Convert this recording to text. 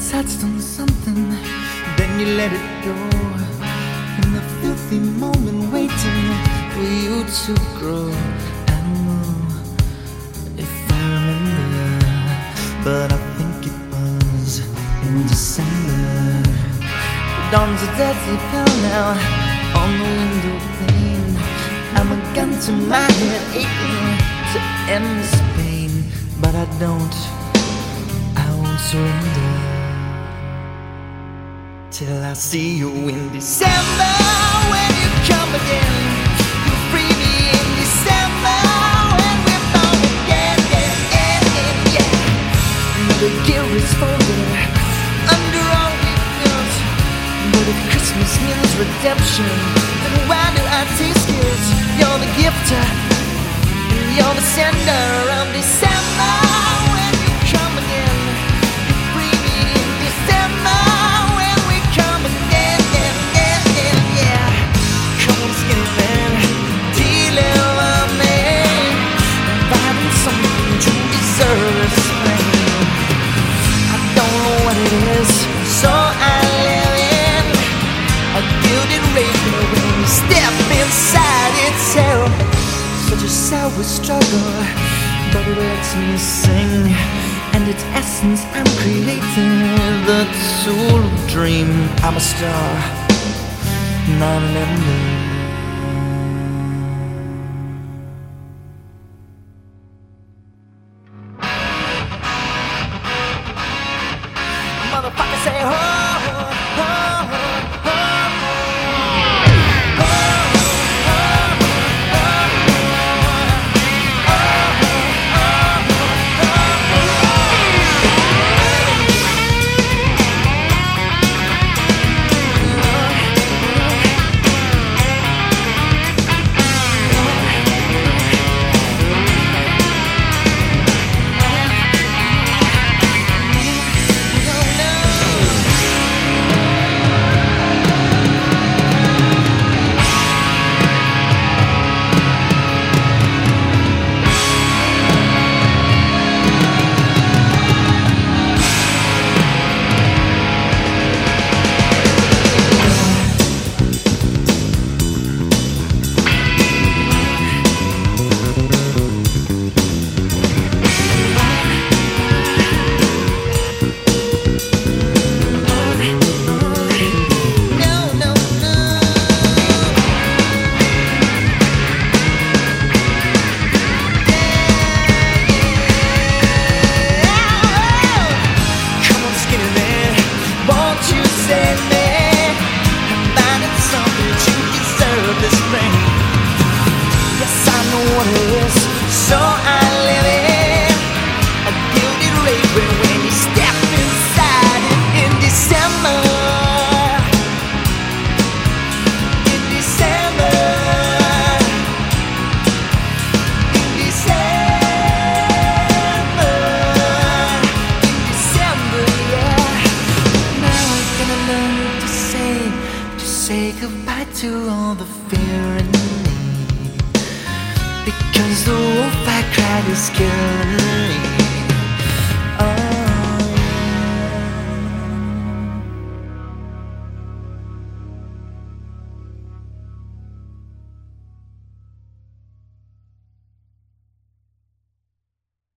his heart's done something, then you let it go. In the filthy moment, waiting for you to grow. I don't know if I remember, but I think it was in December. The dawn's a deadly pale now on the window pane. I'm a gun to my head, aching to end this pain, but I won't surrender till I see you in December. When you come again, you free me in December. When we're born again, yeah. The gear is folded under all we've built, but if Christmas means redemption, then why do I taste guilt? You're the gifter, and you're the sender of December. When you come again, you free me in December. When we come again, yeah. Come on, skinny man, deliver me, finding something to deserve respect. I don't know what it is, so I live in a gilded rainbow. When we step inside, it's hell. Such a sour struggle, but it lets me sing, and its essence I'm creating. The soul of dream, I'm a star, not an ember. Motherfucker say ho, ho, ho, ho, so I live in a gilded rainbow. When you step inside it in December, in December, in December, in December, yeah. Now I'm gonna learn to say goodbye to all the fear and need, because the wolf I cried is killing me.